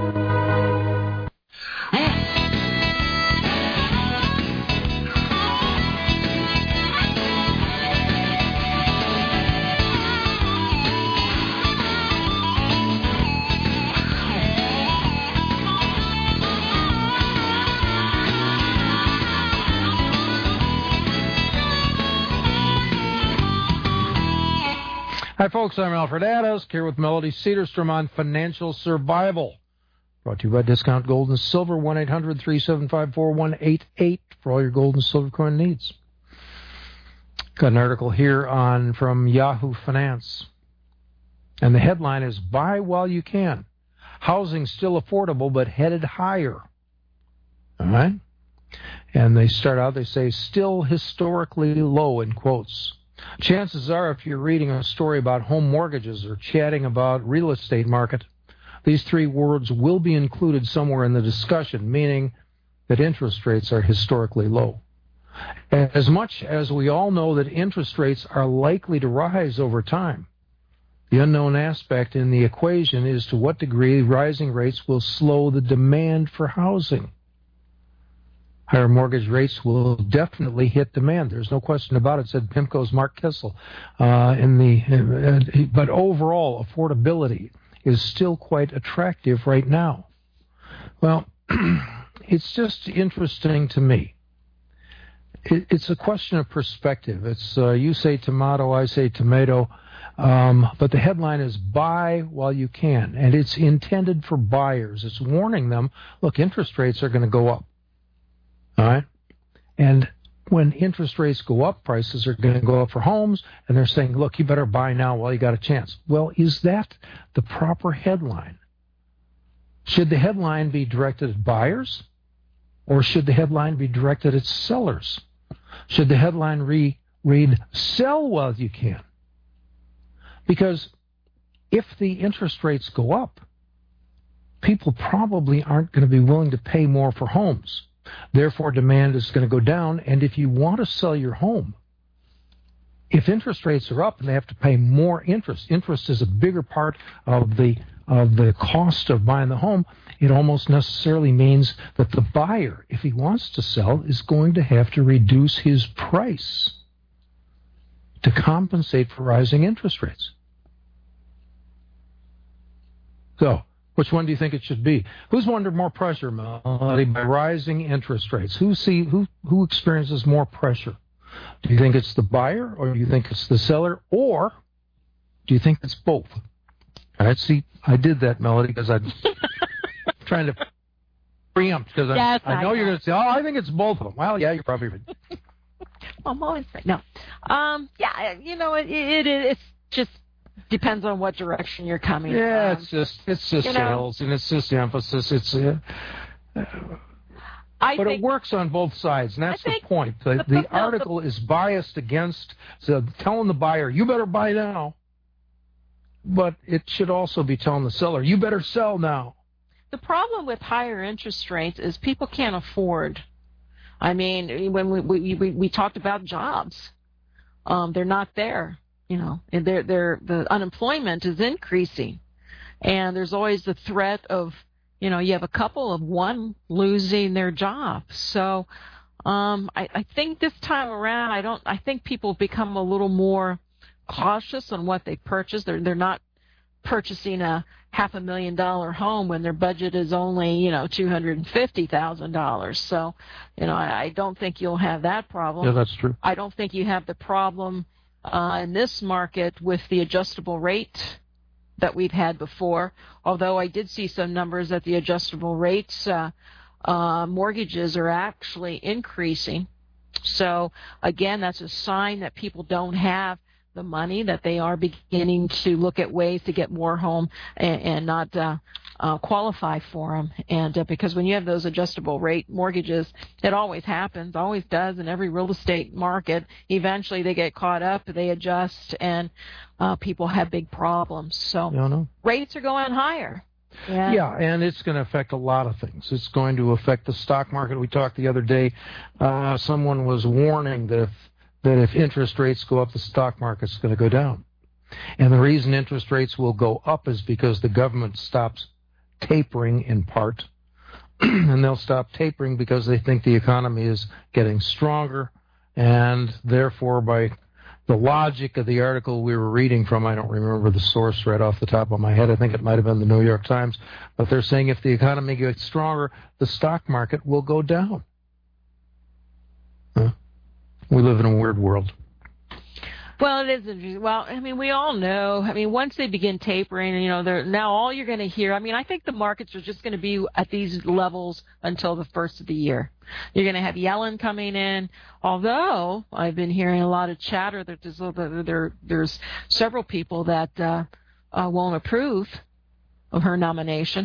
Hi, folks. I'm Alfred Adusk here with Melody Cedarstrom on Financial Survival. Brought to you by Discount Gold and Silver, one eight hundred, three seven five, four one eight eight for all your gold and silver coin needs. Got an article here on from Yahoo Finance. And the headline is, Buy While You Can. Housing still affordable, but headed higher. All right? And they start out, they say, still historically low, in quotes. Chances are, if you're reading a story about home mortgages or chatting about real estate market, these three words will be included somewhere in the discussion, meaning that interest rates are historically low. As much as we all know that interest rates are likely to rise over time, the unknown aspect in the equation is to what degree rising rates will slow the demand for housing. Higher mortgage rates will definitely hit demand. There's no question about it, said PIMCO's Mark Kissel. Uh, in the, uh, but overall, affordability is still quite attractive right now. Well, it's just interesting to me. It, it's a question of perspective. It's uh, you say tomato, I say tomato. Um, but the headline is Buy While You Can, and it's intended for buyers. It's warning them, look, interest rates are going to go up. All right? And when interest rates go up, prices are going to go up for homes, and they're saying, look, you better buy now while you got a chance. Well, is that the proper headline? Should the headline be directed at buyers, or should the headline be directed at sellers? Should the headline re- read, Sell While You Can? Because if the interest rates go up, people probably aren't going to be willing to pay more for homes. Therefore, demand is going to go down. And if you want to sell your home, if interest rates are up and they have to pay more interest, interest is a bigger part of the of the cost of buying the home, it almost necessarily means that the buyer, if he wants to sell, is going to have to reduce his price to compensate for rising interest rates. So, which one do you think it should be? Who's under more pressure, Melody, by rising interest rates? Who see who who experiences more pressure? Do you think it's the buyer, or do you think it's the seller, or do you think it's both? All right, see, I did that, Melody, because I'm trying to preempt, because yes, I, I know I you're going to say, oh, I think it's both of them. Well, yeah, you're probably right. I'm always right. No. Um, yeah, you know, it, it, it it's just depends on what direction you're coming yeah, from. it's just it's just you sales, know, and it's just emphasis. It's uh, I but think, it works on both sides, and that's I the think point. The, the, the the, article the, is biased against so telling the buyer, you better buy now. But it should also be telling the seller, you better sell now. The problem with higher interest rates is people can't afford. I mean, when we we, we, we talked about jobs, um, they're not there. You know, and they're, they're, the unemployment is increasing. And there's always the threat of, you know, you have a couple of one losing their job. So um, I, I think this time around, I don't. I think people become a little more cautious on what they purchase. They're they're not purchasing a half a million dollar home when their budget is only, you know, two hundred and fifty thousand dollars. So, you know, I, I don't think you'll have that problem. Yeah, that's true. I don't think you have the problem uh, in this market with the adjustable rate that we've had before. Although I did see some numbers that the adjustable rates uh, uh, mortgages are actually increasing. So again, that's a sign that people don't have the money, that they are beginning to look at ways to get more home and, and not uh, uh, qualify for them. And uh, because when you have those adjustable rate mortgages, it always happens, always does in every real estate market. Eventually they get caught up, they adjust, and uh, people have big problems. So no, no. rates are going higher. Yeah. yeah, and it's going to affect a lot of things. It's going to affect the stock market. We talked the other day, uh, someone was warning that if that if interest rates go up, the stock market's going to go down. And the reason interest rates will go up is because the government stops tapering in part, and they'll stop tapering because they think the economy is getting stronger, and therefore by the logic of the article we were reading from, I don't remember the source right off the top of my head, I think it might have been the New York Times, but they're saying if the economy gets stronger, the stock market will go down. Huh? We live in a weird world. Well, it is. Well, I mean, we all know. I mean, once they begin tapering, you know, they're now all you're going to hear. I mean, I think the markets are just going to be at these levels until the first of the year. You're going to have Yellen coming in, although I've been hearing a lot of chatter that there's, there, there's several people that uh, uh, won't approve of her nomination.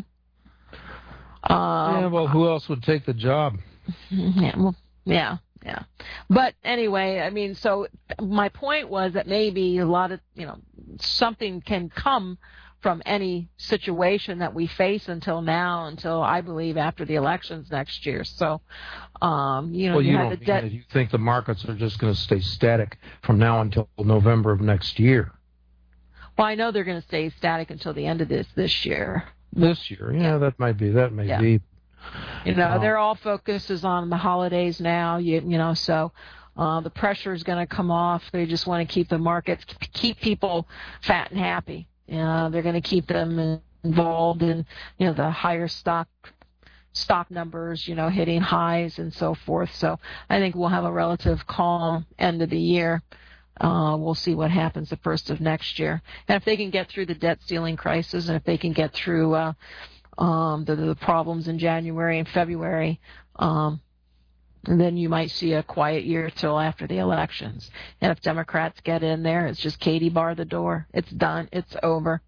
Um, yeah, well, who else would take the job? Yeah, well, yeah. Yeah. But anyway, I mean, so my point was that maybe a lot of, you know, something can come from any situation that we face until now, until I believe after the elections next year. So, um, you know, well, you, you have don't the debt. mean that you think the markets are just going to stay static from now until November of next year? Well, I know they're going to stay static until the end of this this year. This year, yeah, yeah. that might be. That may yeah. be. You know, their all focus is on the holidays now, you, you know, so uh, the pressure is going to come off. They just want to keep the markets, keep people fat and happy. You know, they're going to keep them involved in, you know, the higher stock stock numbers, you know, hitting highs and so forth. So I think we'll have a relative calm end of the year. Uh, we'll see what happens the first of next year. And if they can get through the debt ceiling crisis, and if they can get through uh, Um, the, the problems in January and February, um, and then you might see a quiet year till after the elections. And if Democrats get in there, it's just Katie bar the door. It's done. It's over.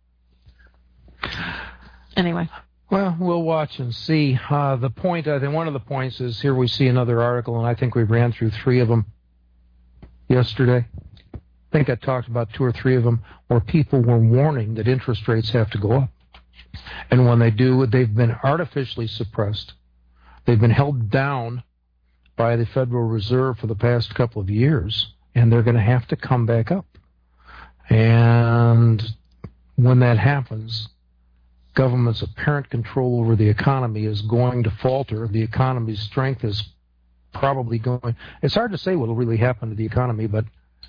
Anyway. Well, we'll watch and see. Uh, the point, I think one of the points is here we see another article, and I think we ran through three of them yesterday. I think I talked about two or three of them where people were warning that interest rates have to go up. And when they do, they've been artificially suppressed They've been held down by the Federal Reserve for the past couple of years, and they're going to have to come back up. And when that happens, government's apparent control over the economy is going to falter. The economy's strength is probably going... It's hard to say what will really happen to the economy, but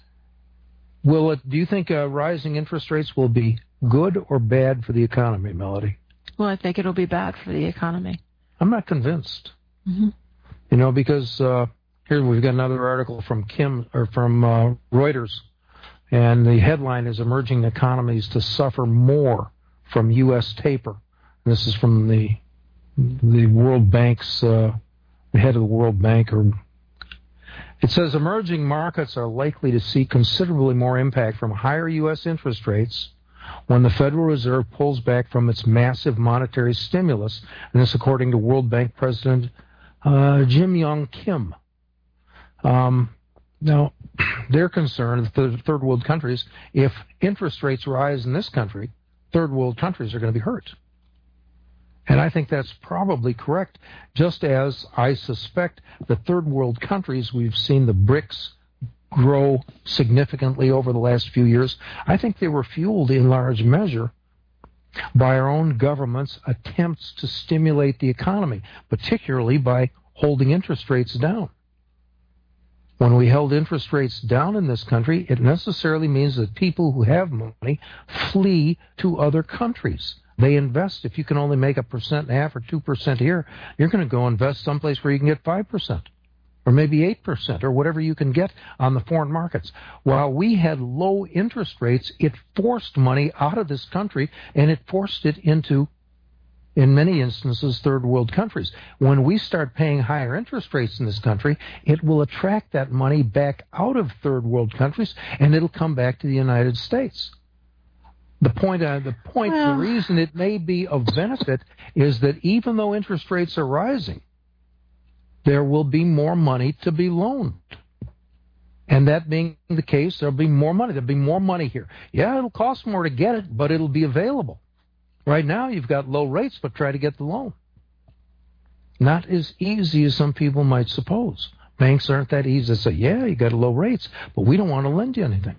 will it? Do you think uh, rising interest rates will be good or bad for the economy, Melody? Well, I think it'll be bad for the economy. I'm not convinced. Mm-hmm. You know, because uh, here we've got another article from Kim or from uh, Reuters, and the headline is "Emerging Economies to Suffer More from U S Taper." And this is from the the World Bank's uh, the head of the World Bank. Or it says emerging markets are likely to see considerably more impact from higher U S interest rates when the Federal Reserve pulls back from its massive monetary stimulus. And this, according to World Bank President uh, Jim Yong Kim. Um, now, they're concerned, the third world countries, if interest rates rise in this country, third world countries are going to be hurt. And I think that's probably correct, just as I suspect the third world countries, we've seen the BRICS grow significantly over the last few years. I think they were fueled in large measure by our own government's attempts to stimulate the economy, particularly by holding interest rates down. When we held interest rates down in this country, it necessarily means that people who have money flee to other countries. They invest. If you can only make a percent and a half or two percent here, you're going to go invest someplace where you can get five percent or maybe eight percent or whatever you can get on the foreign markets. While we had low interest rates, it forced money out of this country, and it forced it into, in many instances, third world countries. When we start paying higher interest rates in this country, it will attract that money back out of third world countries, and it'll come back to the United States. The point, uh, the point, well, the reason it may be of benefit is that even though interest rates are rising, there will be more money to be loaned. And that being the case, there'll be more money. There'll be more money here. Yeah, it'll cost more to get it, but it'll be available. Right now, you've got low rates, but try to get the loan. Not as easy as some people might suppose. Banks aren't that easy to say, yeah, you got low rates, but we don't want to lend you anything.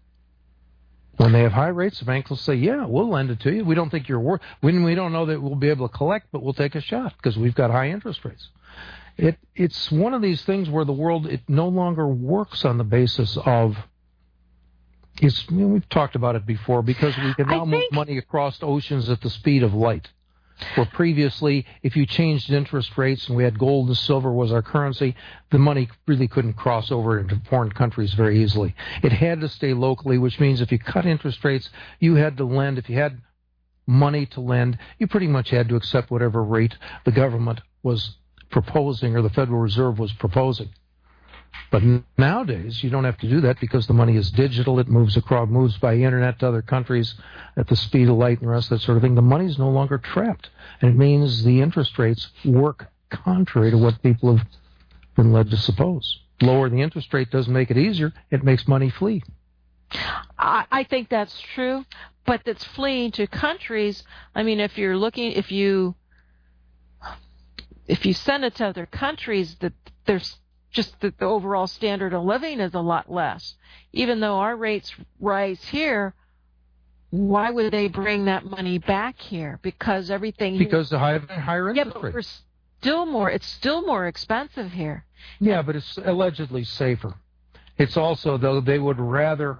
When they have high rates, the bank will say, yeah, we'll lend it to you. We don't think you're worth, we, we don't know that we'll be able to collect, but we'll take a shot because we've got high interest rates. It, it's one of these things where the world, it no longer works on the basis of, it's, you know, we've talked about it before, because we can now move money across oceans at the speed of light. Where previously, if you changed interest rates and we had gold and silver was our currency, the money really couldn't cross over into foreign countries very easily. It had to stay locally, which means if you cut interest rates, you had to lend. If you had money to lend, you pretty much had to accept whatever rate the government was proposing or the Federal Reserve was proposing. But nowadays, you don't have to do that because the money is digital. It moves across, moves by internet to other countries at the speed of light and the rest of that sort of thing. The money is no longer trapped. And it means the interest rates work contrary to what people have been led to suppose. Lower the interest rate doesn't make it easier. It makes money flee. I, I think that's true, but that's fleeing to countries. I mean, if you're looking, if you, if you send it to other countries, that there's just that the overall standard of living is a lot less. Even though our rates rise here, why would they bring that money back here? Because everything because the higher higher interest yeah, but rate. we're still more. It's still more expensive here. Yeah, but it's allegedly safer. It's also, though, they would rather,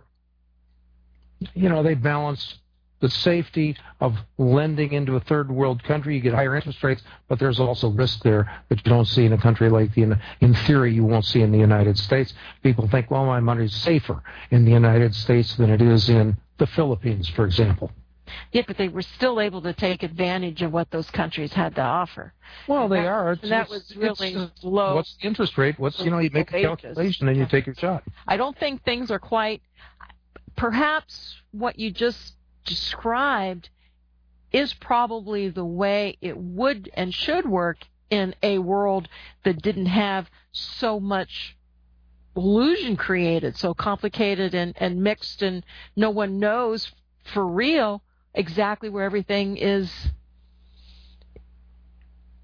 you know, they balance the safety of lending into a third world country. You get higher interest rates, but there's also risk there that you don't see in a country like the, in theory, you won't see in the United States. People think, well, my money's safer in the United States than it is in the Philippines, for example. Yeah, but they were still able to take advantage of what those countries had to offer. Well, and they that, are. It's, and that was really it's, low. What's the interest rate? What's, you know, you make a calculation and you take your shot. I don't think things are quite, perhaps what you just described is probably the way it would and should work in a world that didn't have so much illusion created, so complicated and, and mixed, and no one knows for real exactly where everything is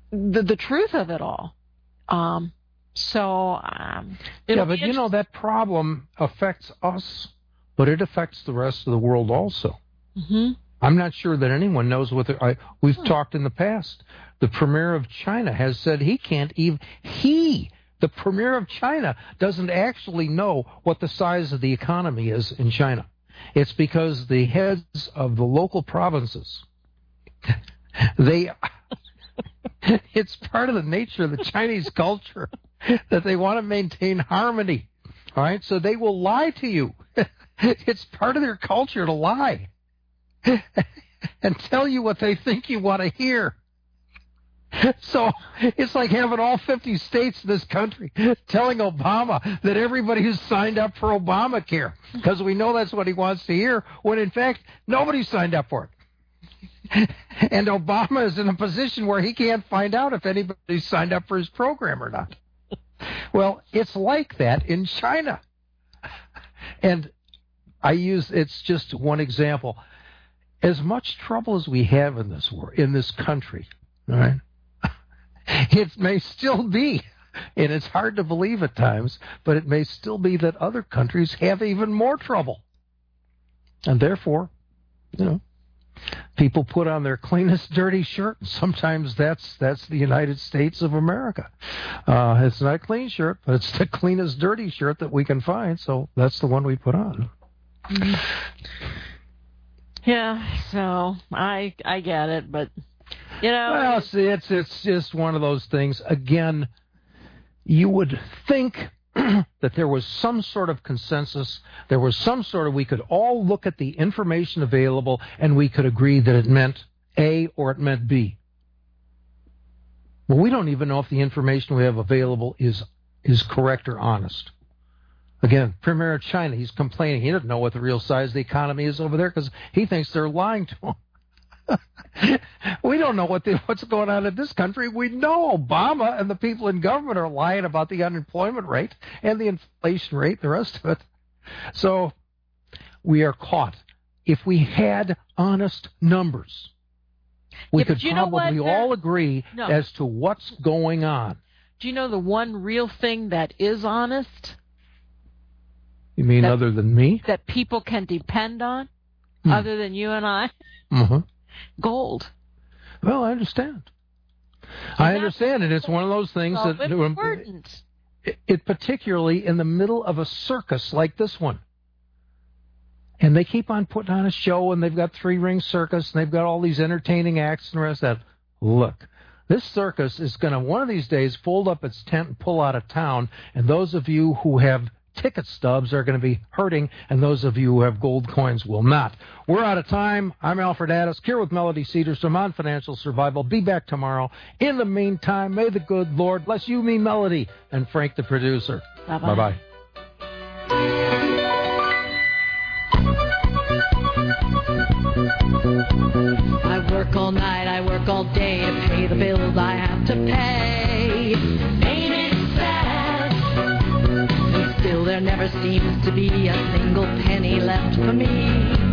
the the truth of it all. Um, so um, yeah, but you know that problem affects us, but it affects the rest of the world also. Mm-hmm. I'm not sure that anyone knows what the, I, we've hmm. talked in the past. The premier of China has said he can't even he. The premier of China doesn't actually know what the size of the economy is in China. It's because the heads of the local provinces, they, it's part of the nature of the Chinese culture that they want to maintain harmony. All right, so they will lie to you. It's part of their culture to lie and tell you what they think you want to hear. So it's like having all fifty states in this country telling Obama that everybody who's signed up for Obamacare, because we know that's what he wants to hear, when in fact nobody signed up for it. And Obama is in a position where he can't find out if anybody signed up for his program or not. Well, it's like that in China. And I use, it's just one example. As much trouble as we have in this war, in this country, all right, it may still be, and it's hard to believe at times, but it may still be that other countries have even more trouble. And therefore, you know, people put on their cleanest dirty shirt. Sometimes that's that's the United States of America. Uh, it's not a clean shirt, but it's the cleanest dirty shirt that we can find, so that's the one we put on. Mm-hmm. Yeah, so I I get it, but you know, well, see, it's it's just one of those things. Again, you would think that there was some sort of consensus, there was some sort of, we could all look at the information available and we could agree that it meant A or it meant B. Well, we don't even know if the information we have available is is correct or honest. Again, Premier of China, he's complaining. He doesn't know what the real size of the economy is over there because he thinks they're lying to him. We don't know what the, what's going on in this country. We know Obama and the people in government are lying about the unemployment rate and the inflation rate, the rest of it. So we are caught. If we had honest numbers, we yeah, could probably all agree no. as to what's going on. Do you know the one real thing that is honest? You mean that, other than me? That people can depend on, hmm. other than you and I? Mm-hmm. Gold. Well, I understand. And I understand, and it's one of those things so that important. It, it particularly in the middle of a circus like this one. And they keep on putting on a show, and they've got three-ring circus, and they've got all these entertaining acts and the rest of that. Look, this circus is going to one of these days fold up its tent and pull out of town, and those of you who have ticket stubs are going to be hurting, and those of you who have gold coins will not. We're out of time. I'm Alfred Addis, here with Melody Cedarstrom on Financial Survival. Be back tomorrow. In the meantime, may the good Lord bless you, me, Melody, and Frank, the producer. Bye-bye. Bye-bye. I work all night, I work all day to pay the bills I have to pay. Ain't it sad? And still there never seems to be a single penny left for me.